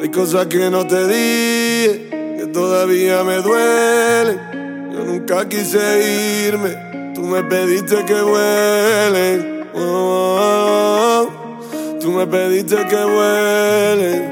Hay cosas que no te dije, que todavía me duelen. Yo nunca quise irme, tú me pediste que vuele. Tú me pediste que vuele.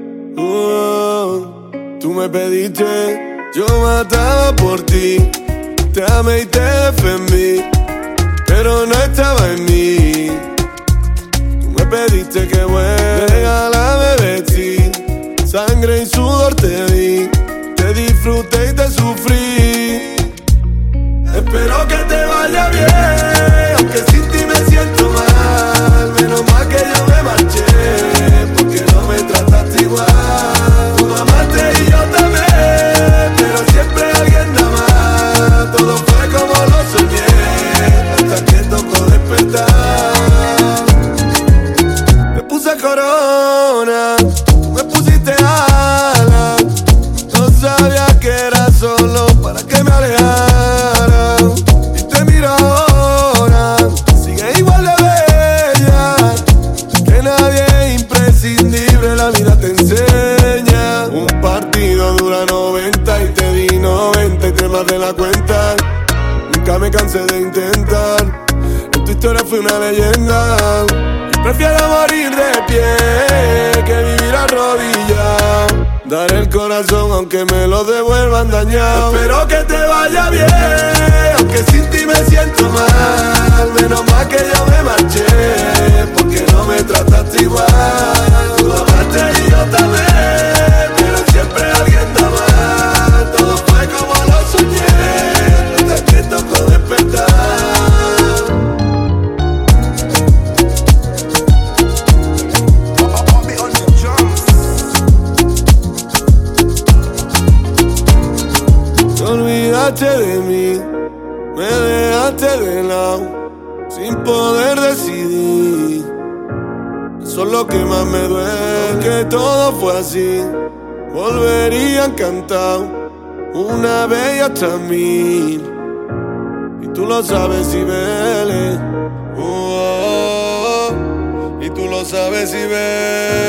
Tú me pediste, yo mataba por ti. Te amé y te defendí, pero no estaba en mí. Tú me pediste que vuele. Regálame de ti, sangre y sudor te di. Te disfruté y te sufrí. Espero que te vaya bien, aunque sin ti me siento mal. Menos mal que yo me marché, porque no me trataste igual. Tú amaste y yo te amé, pero siempre alguien da más. Todo fue como lo soñé, hasta que tocó despertar. Me puse corona, tú me pusiste alas. No sabía que era solo para que me alejara. Y te miro ahora, sigue igual de bella. Que nadie es imprescindible, la vida te enseña. Un partido dura 90 y te di 93 más de la cuenta. Nunca me cansé de intentar, en tu historia fui una leyenda. Prefiero morir de pie que vivir arrodillado. Dar el corazón aunque me lo devuelvan dañado. Espero que te vaya bien, aunque sin ti me siento mal. Menos mal que yo me marché, porque no me trataste igual. Tú amaste y yo te amé, pero siempre alguien da más. Todo fue como lo soñé, hasta que tocó despertar. Olvidaste de mí, me dejaste de lado, sin poder decidir. Eso es lo que más me duele, que todo fue así. Volvería encantado, una vez y hasta 1000. Y tú lo sabes, Cibeles. Y tú lo sabes, Cibeles.